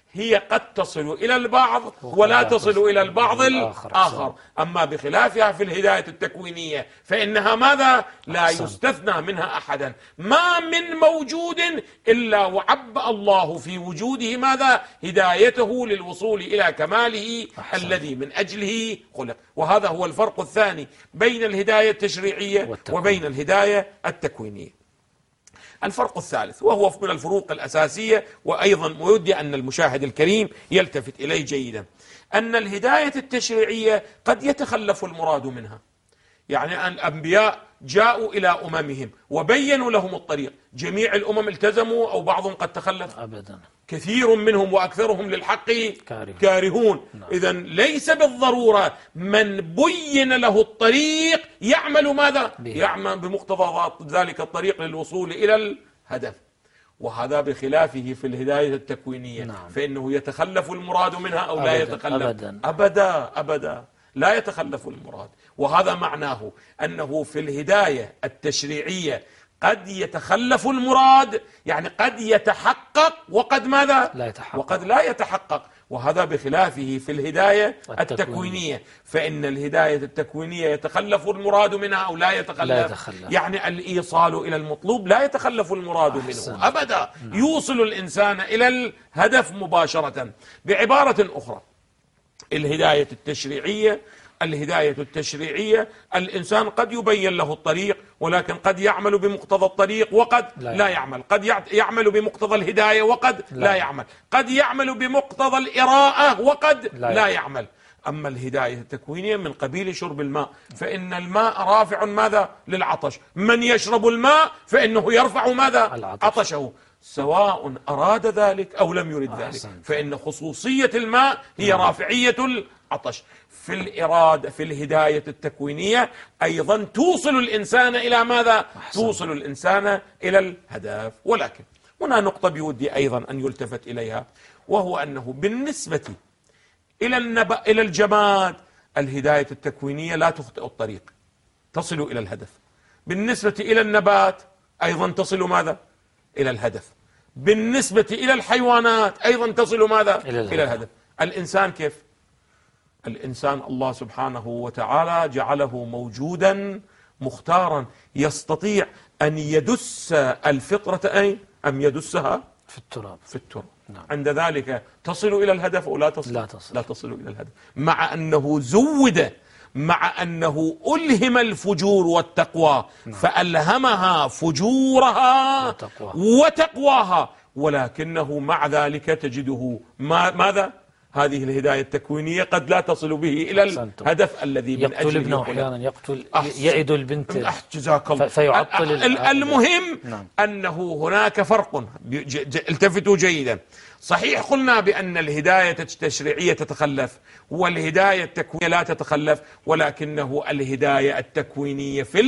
B: هي قد تصل إلى البعض ولا تصل إلى البعض الآخر. أما بخلافها في الهداية التكوينية فإنها ماذا؟ لا يستثنى منها أحدا، ما من موجود إلا وعبأ الله في وجوده ماذا؟ هدايته للوصول إلى كماله الذي من أجله خلق. وهذا هو الفرق الثاني بين الهداية التشريعية وبين الهداية التكوينية. الفرق الثالث وهو من الفروق الأساسية، وأيضا ودي أن المشاهد الكريم يلتفت إليه جيدا، أن الهداية التشريعية قد يتخلف المراد منها. يعني أن الأنبياء جاءوا إلى أممهم وبينوا لهم الطريق، جميع الأمم التزموا أو بعضهم قد تخلف؟ أبدا، كثير منهم وأكثرهم للحق كارهون. إذن ليس بالضرورة من بين له الطريق يعمل ماذا؟ يعمل بمقتضى ذلك الطريق للوصول إلى الهدف. وهذا بخلافه في الهداية التكوينية. فإنه يتخلف المراد منها أو لا يتخلف؟ أبدا أبدا لا يتخلف المراد. وهذا معناه أنه في الهداية التشريعية قد يتخلف المراد، يعني قد يتحقق وقد ماذا؟ لا يتحقق. وقد لا يتحقق. وهذا بخلافه في الهداية التكوينية. فإن الهداية التكوينية يتخلف المراد منها أو لا يتخلف؟ يعني الإيصال إلى المطلوب لا يتخلف المراد منه أبدا. يوصل الإنسان إلى الهدف مباشرة. بعبارة أخرى، الهداية التشريعية الإنسان قد يبين له الطريق، ولكن قد يعمل بمقتضى الطريق وقد لا يعمل، قد يعمل بمقتضى الهداية وقد لا يعمل، قد يعمل بمقتضى الإراءة وقد لا يعمل. أما الهداية التكوينية من قبيل شرب الماء، فإن الماء رافع ماذا؟ للعطش. من يشرب الماء فإنه يرفع ماذا؟ عطشه، سواء أراد ذلك أو لم يرد ذلك. فإن خصوصية الماء هي رافعية العطش. في الهداية التكوينية أيضا توصل الإنسان إلى ماذا؟ توصل الإنسان إلى الهدف. ولكن هنا نقطة بودي أيضا أن يلتفت إليها، وهو أنه بالنسبة إلى الجماد الهداية التكوينية لا تخطئ الطريق، تصل إلى الهدف. بالنسبة إلى النبات أيضا تصل ماذا؟ إلى الهدف. بالنسبة إلى الحيوانات أيضا تصل ماذا؟ إلى الهدف. الإنسان كيف؟ الإنسان الله سبحانه وتعالى جعله موجودا مختارا يستطيع أن يدس الفطرة أين؟ أم يدسها في التراب. نعم. عند ذلك تصل إلى الهدف أو لا تصل؟ لا تصل إلى الهدف، مع أنه زود، مع أنه ألهم الفجور والتقوى. نعم. فألهمها فجورها وتقواها، ولكنه مع ذلك تجده ماذا؟ هذه الهداية التكوينية قد لا تصل به إلى الهدف الذي من أجله. يقتل ابنه أحيانا، يئد البنت، جزاك الله، فيعطل. المهم أنه هناك فرق، التفتوا جيدا. صحيح قلنا بأن الهداية التشريعية تتخلف والهداية التكوينية لا تتخلف، ولكنه الهداية التكوينية في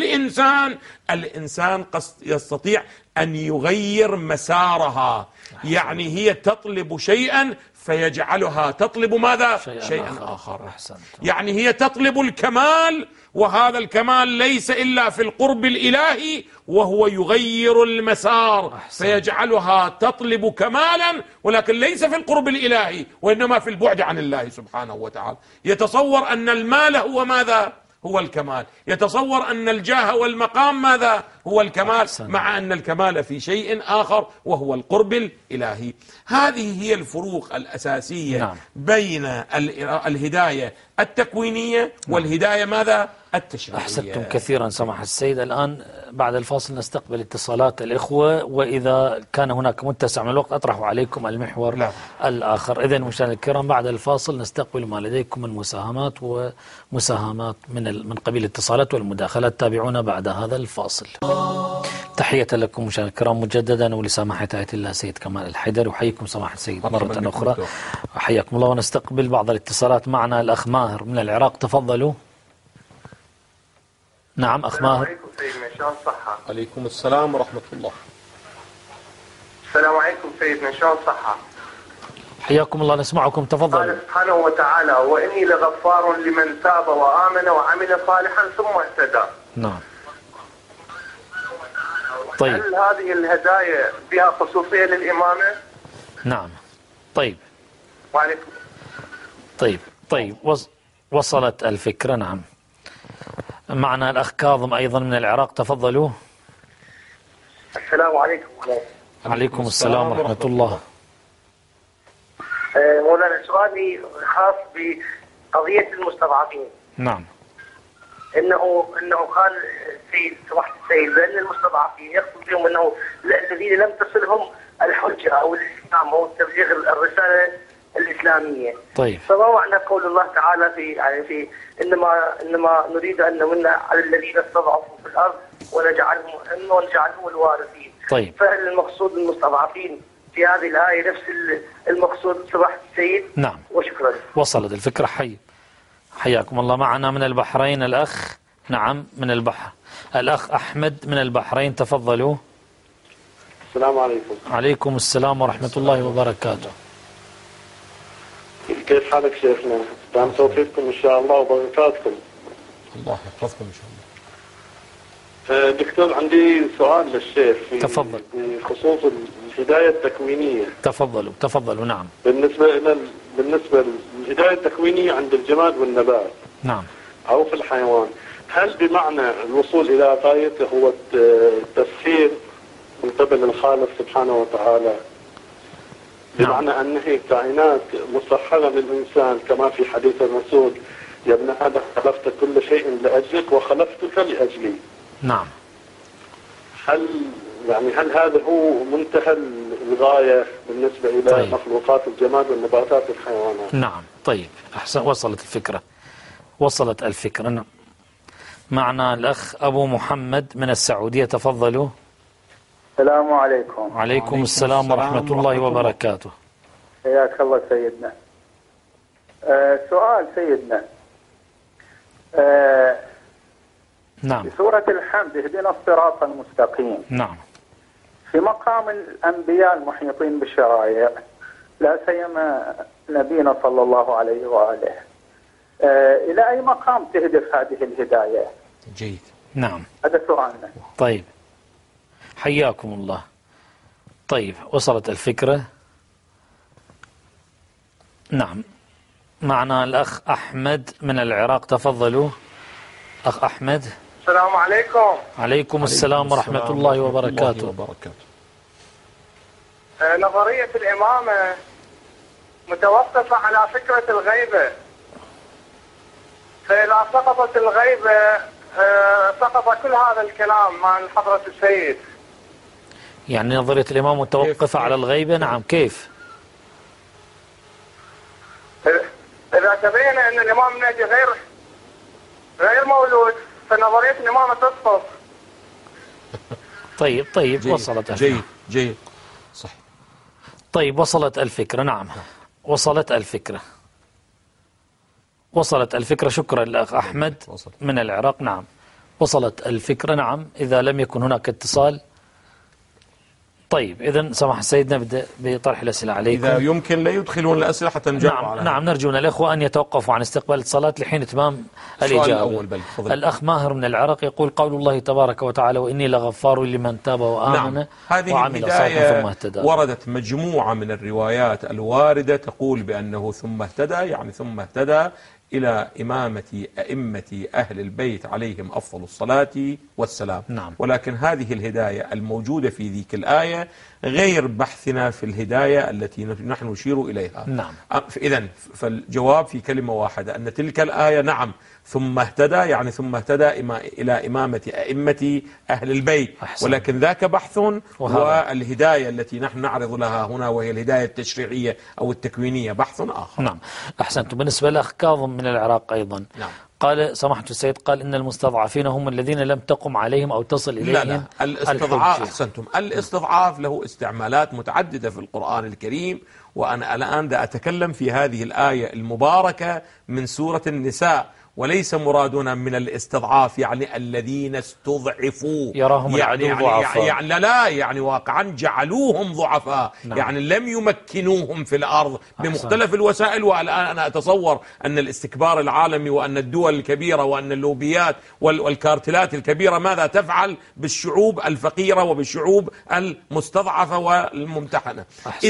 B: الإنسان يستطيع أن يغير مسارها. يعني هي تطلب شيئا فيجعلها تطلب ماذا؟ شيئا آخر. يعني هي تطلب الكمال، وهذا الكمال ليس إلا في القرب الإلهي، وهو يغير المسار فيجعلها تطلب كمالا، ولكن ليس في القرب الإلهي وإنما في البعد عن الله سبحانه وتعالى. يتصور أن المال هو ماذا؟ هو الكمال. يتصور أن الجاه والمقام ماذا؟ هو الكمال، مع أن الكمال في شيء آخر وهو القرب الإلهي. هذه هي الفروق الأساسية بين الهداية التكوينية والهداية ماذا؟ التشريعية.
A: أحسنتم كثيرا سماحة السيد. الآن بعد الفاصل نستقبل اتصالات الإخوة، وإذا كان هناك متسع من الوقت أطرح عليكم المحور الآخر. إذن مشاهدينا الكرام، بعد الفاصل نستقبل ما لديكم من مساهمات ومساهمات من قبيل الاتصالات والمداخلات. تابعونا بعد هذا الفاصل. تحية لكم مشاهدينا الكرام مجددا، ولسماحة آية الله سيد كمال الحيدر. وحييكم سماحة السيد مرة أخرى، حياكم الله. ونستقبل بعض الاتصالات. معنا الأخ ماهر من العراق، تفضلوا. نعم أخ ماهر.
C: السلام عليكم سيدنا، شلون صحة؟
B: عليكم السلام ورحمة الله.
C: السلام عليكم سيدنا، شلون صحة؟
A: حياكم الله، نسمعكم، تفضلوا.
C: قال سبحانه وتعالى: وإني لغفار لمن تاب وآمن وعمل صالحا ثم اهتدى.
A: نعم. طيب،
C: هل هذه الهدايا بها خصوصية للإمامة؟
A: نعم. طيب،
C: وعليكم.
A: طيب وصلت الفكرة. نعم. معنا الأخ كاظم أيضا من العراق، تفضلوا.
C: السلام عليكم.
A: عليكم السلام ورحمة الله.
C: مولانا سؤالي خاص بقضية المستضعفين.
A: نعم.
C: انه قال السيد سماحة السيد بان المستضعفين يقصد بهم انه الذين لم تصلهم الحجة او الاسلام او تبليغ الرسالة الاسلامية.
A: طيب.
C: فما معنى قول الله تعالى في انما نريد ان نمن على الذين استضعفوا في الارض ونجعلهم الوارثين.
A: طيب.
C: فهل المقصود المستضعفين في هذه الآية نفس المقصود سماحة السيد؟
A: نعم.
C: وشكرا.
A: وصلت الفكرة. حياكم الله. معنا من البحرين الأخ، نعم، من البحر، الأخ أحمد من البحرين، تفضلوا.
D: السلام عليكم.
A: عليكم السلام ورحمة الله وبركاته.
D: كيف حالك شيخنا؟ دام توفيقكم إن شاء الله وبركاتكم.
B: الله يحفظكم إن شاء الله.
D: دكتور عندي سؤال للشيخ
A: تفضل.
D: بخصوص الهداية التكوينية.
A: تفضلوا. نعم.
D: بالنسبة للهداية التكوينية عند الجماد والنبات.
A: نعم.
D: أو في الحيوان، هل بمعنى الوصول إلى غايته هو التسخير من قبل الخالق سبحانه وتعالى؟ بمعنى أنه كائنات مسخرة للإنسان كما في حديث الرسول: يا ابن آدم خلقت كل شيء لأجلك وخلقتك لأجلي.
A: نعم.
D: هل هذا هو منتهى الغاية بالنسبة إلى مخلوقات الجماد والنباتات والحيوانات؟
A: نعم. طيب، أحسن. وصلت الفكرة. نعم. معنا الأخ أبو محمد من السعودية، تفضلوا.
E: السلام عليكم.
A: عليكم السلام ورحمة الله وبركاته.
E: حياك الله سيدنا. سؤال سيدنا.
A: نعم.
E: في سورة الحمد: اهدنا الصراط المستقيم.
A: نعم.
E: في مقام الأنبياء المحيطين بالشرائع، لا سيما نبينا صلى الله عليه وآله، إلى أي مقام تهدف هذه الهداية؟
B: جيد.
A: نعم.
E: هذا سؤالنا.
A: طيب، حياكم الله. طيب، وصلت الفكرة. نعم. معنا الأخ أحمد من العراق، تفضلوا. أخ أحمد.
C: السلام عليكم.
A: عليكم السلام ورحمة الله وبركاته.
C: نظرية الإمامة متوقفة على فكرة الغيبة، فإذا سقطت الغيبة سقط كل هذا الكلام عن حضرة السيد.
A: يعني نظرية الإمام متوقفة على الغيبة؟ نعم. كيف؟
C: إذا تبين أن الإمام المهدي غير مولود فنظرية الإمامة تسقط.
A: طيب. وصلت الفكرة.
B: جيد. صح.
A: طيب، وصلت الفكرة. نعم. وصلت الفكرة. شكرا للأخ أحمد من العراق. نعم. وصلت الفكرة. نعم. إذا لم يكن هناك اتصال، طيب، إذن سمح سيدنا نبدأ بطرح الأسئلة عليكم.
B: إذا يمكن لا يدخلون الأسئلة حتى نجاوب عليها.
A: نعم. نرجو من الإخوة أن يتوقفوا عن استقبال الاتصالات لحين إتمام الإجابة. الأخ ماهر من العراق يقول: قول الله تبارك وتعالى: وإني لغفار لمن تاب وآمن.
B: نعم. هذه
A: وعمل صالحا ثم اهتدى.
B: وردت مجموعة من الروايات الواردة تقول بأنه ثم اهتدى، يعني ثم اهتدى إلى إمامة أئمة أهل البيت عليهم أفضل الصلاة والسلام.
A: نعم.
B: ولكن هذه الهداية الموجودة في ذيك الآية غير بحثنا في الهداية التي نحن نشير إليها.
A: نعم.
B: إذن فالجواب في كلمة واحدة، أن تلك الآية نعم ثم اهتدى، يعني ثم اهتدى إلى إمامة أئمة أهل البيت.
A: أحسن.
B: ولكن ذاك بحث، والهداية التي نحن نعرض لها هنا وهي الهداية التشريعية أو التكوينية بحث آخر.
A: نعم. أحسنت. بالنسبة لأخ كاظم من العراق أيضا،
B: نعم،
A: قال سماحة السيد قال إن المستضعفين هم الذين لم تقم عليهم أو تصل إليهم.
B: لا، الاستضعاف، أحسنتم، الاستضعاف له استعمالات متعددة في القرآن الكريم، وأنا الآن أتكلم في هذه الآية المباركة من سورة النساء، وليس مرادنا من الاستضعاف يعني الذين استضعفوا
A: يراهم العدو ضعفاء،
B: يعني واقعا جعلوهم ضعفاء.
A: نعم.
B: يعني لم يمكنوهم في الأرض بمختلف الوسائل. والآن أنا أتصور أن الاستكبار العالمي وأن الدول الكبيرة وأن اللوبيات والكارتلات الكبيرة ماذا تفعل بالشعوب الفقيرة وبالشعوب المستضعفة والممتحنة. إذن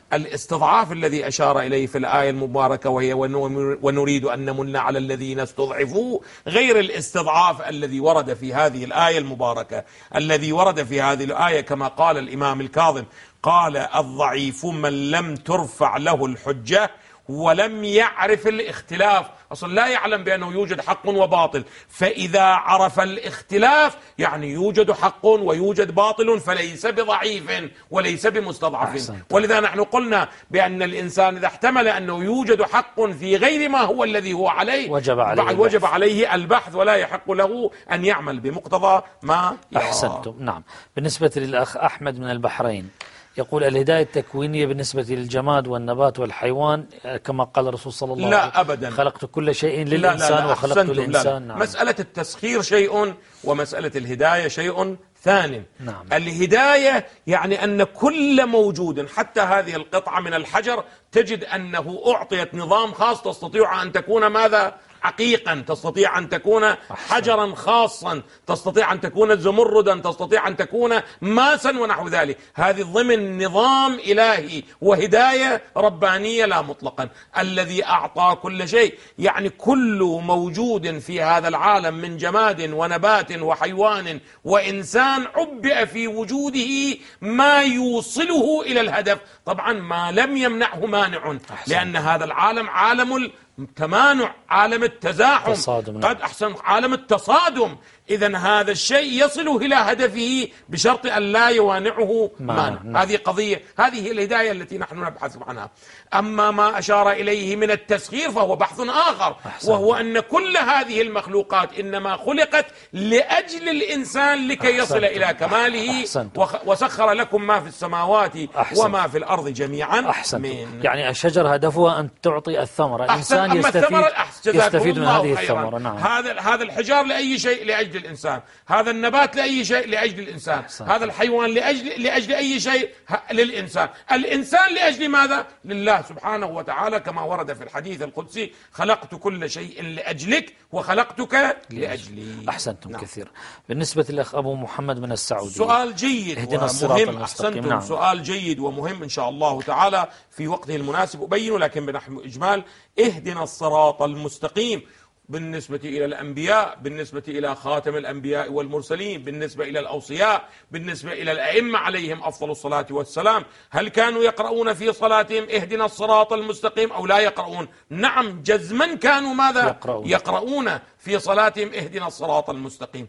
B: الاستضعاف الذي أشار إليه في الآية المباركة وهي ونريد أن نمن على الذين استضعفوا، غير الاستضعاف الذي ورد في هذه الآية المباركة. الذي ورد في هذه الآية كما قال الإمام الكاظم، قال: الضعيف من لم ترفع له الحجة ولم يعرف الاختلاف. أصلا لا يعلم بأنه يوجد حق وباطل، فإذا عرف الاختلاف يعني يوجد حق ويوجد باطل، فليس بضعيف وليس بمستضعف. ولذا نحن قلنا بأن الإنسان إذا احتمل أنه يوجد حق في غير ما هو الذي هو عليه وجب عليه البحث، ولا يحق له أن يعمل بمقتضى ما يرى.
A: أحسنتم. نعم. بالنسبة للأخ أحمد من البحرين يقول: الهداية التكوينية بالنسبة للجماد والنبات والحيوان كما قال الرسول صلى الله عليه وسلم:
B: لا أبدا،
A: خلقت كل شيء للإنسان وخلقت الإنسان.
B: نعم. مسألة التسخير شيء ومسألة الهداية شيء ثاني.
A: نعم.
B: الهداية يعني أن كل موجود، حتى هذه القطعة من الحجر تجد أنه أعطيت نظام خاص، تستطيع أن تكون ماذا؟ عقيقا، تستطيع أن تكون حجرا خاصا، تستطيع أن تكون زمردا، تستطيع أن تكون ماسا ونحو ذلك. هذه ضمن نظام إلهي وهداية ربانية لا مطلقا. الذي أعطى كل شيء، يعني كل موجود في هذا العالم من جماد ونبات وحيوان وإنسان عبئ في وجوده ما يوصله إلى الهدف، طبعا ما لم يمنعه مانع، لأن هذا العالم عالم التمانع، عالم التزاحم، قد أحسن عالم التصادم. إذن هذا الشيء يصل إلى هدفه بشرط أن لا يوانعه مانع. هذه قضية، هذه هي الهداية التي نحن نبحث عنها. أما ما أشار إليه من التسخير فهو بحث آخر، وهو أن كل هذه المخلوقات إنما خلقت لأجل الإنسان لكي يصل إلى كماله. وسخر لكم ما في السماوات وما في الأرض جميعا.
A: يعني الشجر هدفها أن تعطي الثمرة، الإنسان يستفيد من هذه الثمرة. نعم.
B: هذا الحجار لأي شيء لأجل الإنسان، هذا النبات لأي شيء لأجل الإنسان، هذا الحيوان لأجل أي شيء للإنسان. الإنسان لأجل ماذا؟ لله سبحانه وتعالى، كما ورد في الحديث القدسي: خلقت كل شيء لأجلك وخلقتك لأجلي.
A: أحسنتم. نعم. كثير. بالنسبة للأخ أبو محمد من السعودية،
B: سؤال جيد ومهم. أحسنتم. نعم. سؤال جيد ومهم، إن شاء الله تعالى في وقته المناسب أبينه، لكن بنحو إجمال: اهدنا الصراط المستقيم بالنسبة إلى الأنبياء، بالنسبة إلى خاتم الأنبياء والمرسلين، بالنسبة إلى الأوصياء، بالنسبة إلى الأئمة عليهم أفضل الصلاة والسلام، هل كانوا يقرؤون في صلاتهم اهدنا الصراط المستقيم أو لا يقرؤون؟ نعم، جزما كانوا ماذا؟ يقرؤون في صلاتهم اهدنا الصراط المستقيم.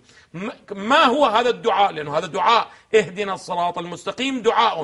B: ما هو هذا الدعاء؟ لأنه هذا الدعاء اهدنا الصراط المستقيم دعاء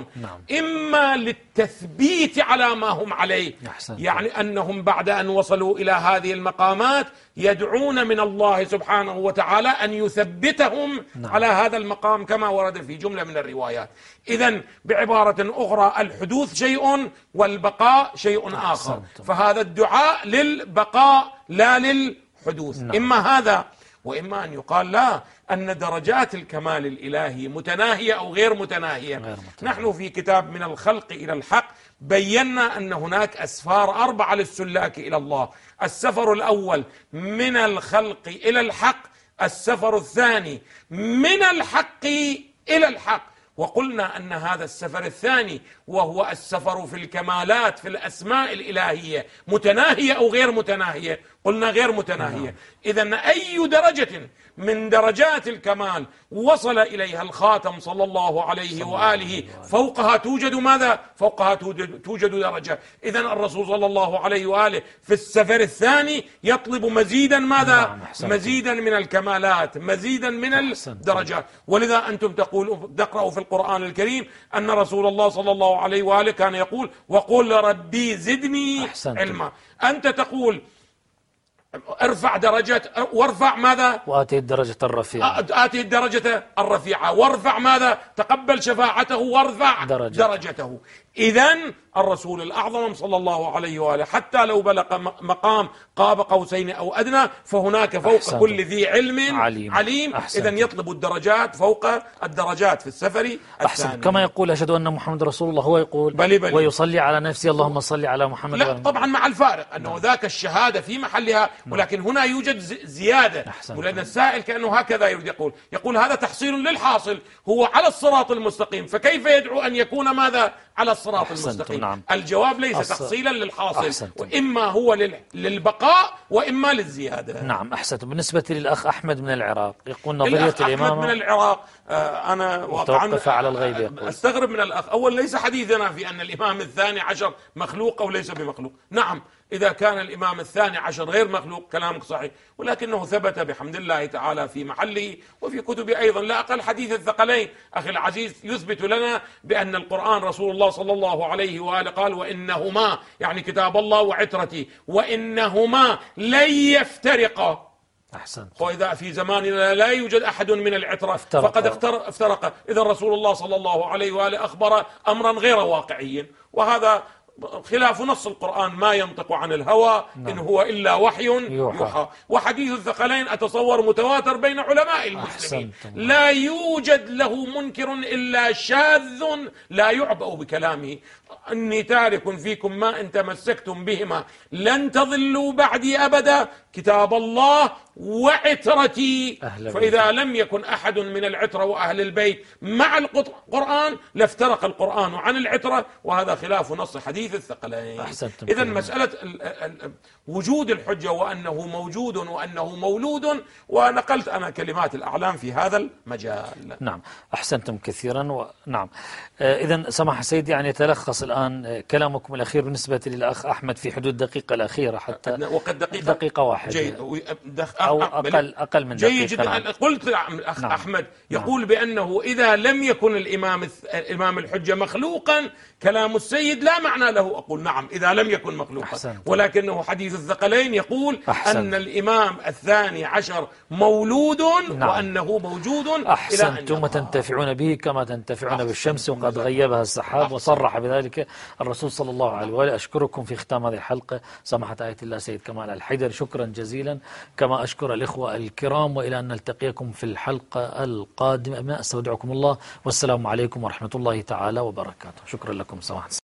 B: إما للتثبيت على ما هم عليه، يعني أنهم بعد أن وصلوا إلى هذه المقامات يدعون من الله سبحانه وتعالى أن يثبتهم على هذا المقام كما ورد في جملة من الروايات. إذن بعبارة أخرى الحدوث شيء والبقاء شيء آخر، فهذا الدعاء للبقاء لا للحدوث. إما هذا، وإما أن يقال لا، أن درجات الكمال الإلهي متناهية أو غير متناهية. نحن في كتاب من الخلق إلى الحق بينا أن هناك أسفار 4 للسلاك إلى الله: السفر الأول من الخلق إلى الحق، السفر الثاني من الحق إلى الحق. وقلنا أن هذا السفر الثاني وهو السفر في الكمالات في الأسماء الإلهية متناهية أو غير متناهية؟ قلنا غير متناهية. إذن أي درجة من درجات الكمال وصل إليها الخاتم صلى الله عليه وآله فوقها توجد ماذا؟ فوقها توجد درجة. إذن الرسول صلى الله عليه وآله في السفر الثاني يطلب مزيدا ماذا؟ مزيدا من الكمالات، مزيدا من الدرجات. ولذا أنتم تقرأوا في القرآن الكريم أن رسول الله صلى الله عليه وآله كان يقول: وقل ربي زدني علما. أنت تقول ارفع درجة، وارفع ماذا؟
A: وآتي الدرجة الرفيعة،
B: آتي الدرجة الرفيعة، وارفع ماذا؟ تقبل شفاعته وارفع درجته. إذن الرسول الأعظم صلى الله عليه وآله حتى لو بلغ مقام قاب قوسين أو أدنى فهناك فوق كل ذي علم عليم. إذن يطلب الدرجات فوق الدرجات في السفر الثاني.
A: كما يقول أشهد أن محمد رسول الله، هو يقول بلي ويصلي على نفسه اللهم صل على محمد.
B: لا طبعا مع الفارق أنه ذاك الشهادة في محلها، ولكن هنا يوجد زيادة. ولأن السائل كأنه هكذا يريد يقول هذا تحصيل للحاصل، هو على الصراط المستقيم، فكيف يدعو أن يكون ماذا؟ على الصراط المستقيم.
A: نعم.
B: الجواب ليس تحصيلا للحاصل،
A: أحسنتم.
B: وإما هو للبقاء وإما للزيادة.
A: نعم أحسنتم. بالنسبة للأخ أحمد من العراق يقول نظرية الإمامة.
B: أحمد من العراق أنا واقعا
A: على الغيب يقول.
B: أستغرب من الأخ. أول ليس حديثنا في أن الإمام الثاني عشر مخلوق أو ليس بمخلوق. نعم إذا كان الإمام الثاني عشر غير مخلوق كلامك صحيح، ولكنه ثبت بحمد الله تعالى في محله وفي كتب أيضا. لا أقل حديث الثقلين أخي العزيز يثبت لنا بأن القرآن رسول الله صلى الله عليه وآله قال وإنهما، يعني كتاب الله وعترتي، وإنهما لن يفترقا.
A: أحسنت.
B: وإذا في زماننا لا يوجد أحد من العترة فقد افترق. إذا رسول الله صلى الله عليه وآله أخبر أمرا غير واقعي، وهذا خلاف نص القرآن ما ينطق عن الهوى. نعم. إن هو إلا وحي يوحى. وحديث الثقلين أتصور متواتر بين علماء المسلمين. لا يوجد له منكر إلا شاذ لا يعبأ بكلامه. أني تارك فيكم ما إن تمسكتم بهما لن تضلوا بعدي أبدا، كتاب الله وعترتي. فإذا لم يكن أحد من العترة وأهل البيت مع القرآن لافترق القرآن عن العترة، وهذا خلاف نص حديث الثقلين. إذا مسألة وجود الحجة وأنه موجود وأنه مولود، ونقلت أنا كلمات الأعلام في هذا المجال.
A: نعم أحسنتم كثيرا. نعم إذا سماحة سيدي يعني يتلخص الآن كلامكم الأخير بالنسبة للأخ أحمد في حدود الدقيقة الأخيرة، حتى
B: وقد
A: دقيقة واحدة
B: جيد.
A: أو أقل من دقيقة.
B: جيد جدا. قلت الأخ أحمد يقول بأنه إذا لم يكن الإمام الحجة مخلوقا كلام السيد لا معنى له. أقول نعم إذا لم يكن مخلوقا، ولكنه حديث الثقلين يقول أن الإمام الثاني عشر مولود وأنه موجود.
A: أحسنتم وتنتفعون به كما تنتفعون بالشمس وقد غيبها السحاب، وصرح بذلك الرسول صلى الله عليه وآله. أشكركم في ختام هذه الحلقة سماحة آية الله سيد كمال الحيدر، شكرا جزيلا، كما أشكر الإخوة الكرام، وإلى أن نلتقيكم في الحلقة القادمة. أستودعكم الله والسلام عليكم ورحمة الله تعالى وبركاته. شكرا لكم سماحة.